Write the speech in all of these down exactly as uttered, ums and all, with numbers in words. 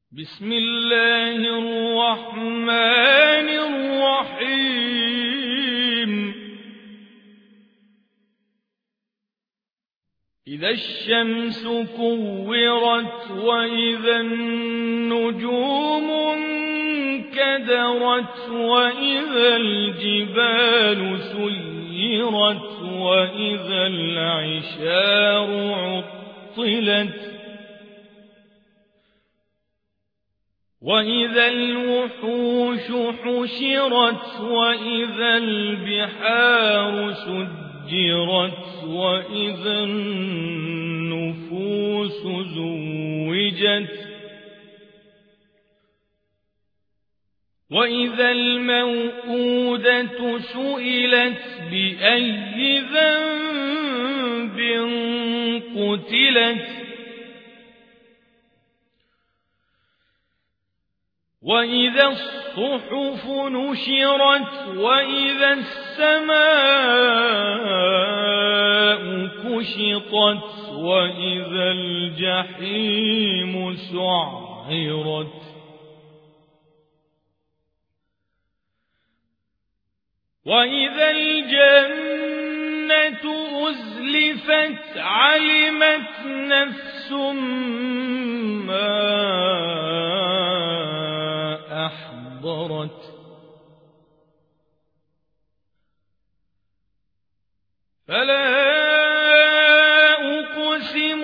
بسم الله الرحمن الرحيم إذا الشمس كورت وإذا النجوم انكدرت وإذا الجبال سيرت وإذا العشار عطلت وإذا الوحوش حشرت وإذا البحار سجرت وإذا النفوس زوجت وإذا الموءودة سئلت بأي ذنب قتلت وإذا الصحف نشرت وإذا السماء كشطت وإذا الجحيم سعرت وإذا الجنة أزلفت علمت نفس ما أحضرت فلا أقسم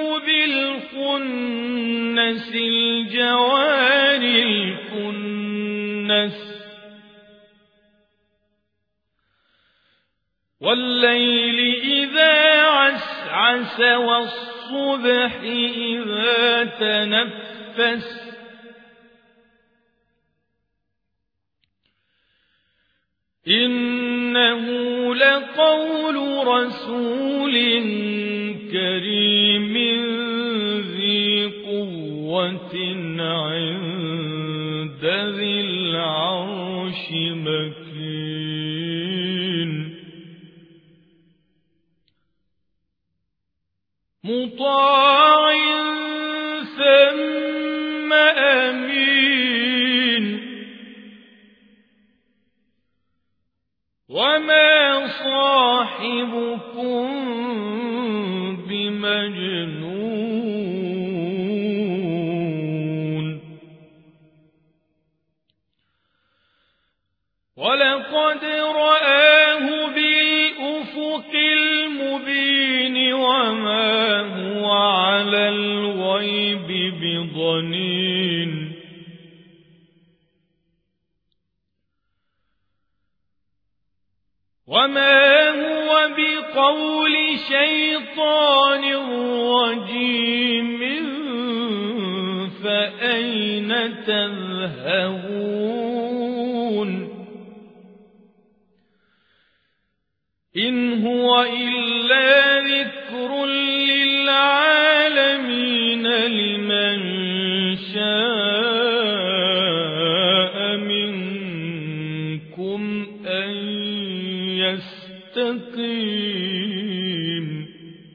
بالخنس الجوار الكنس والليل إذا عسعس والصبح إذا تنفس إنه لقول رسول كريم ذي قوة عند ذي العرش مكين مطاع ثم أمين وما صاحبكم بمجنون ولقد رآه بالأفق المبين وما هو على الغيب بضنين وما هو بقول شيطان رجيم فأين تذهبون إن هو إلا ذكر للعالمين لمن شاء منكم أن يستقيم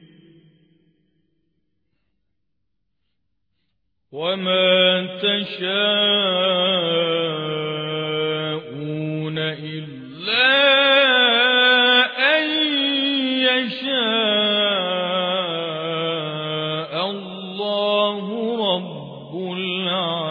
وما تشاءون إلا أن يشاء الله رب العالمين.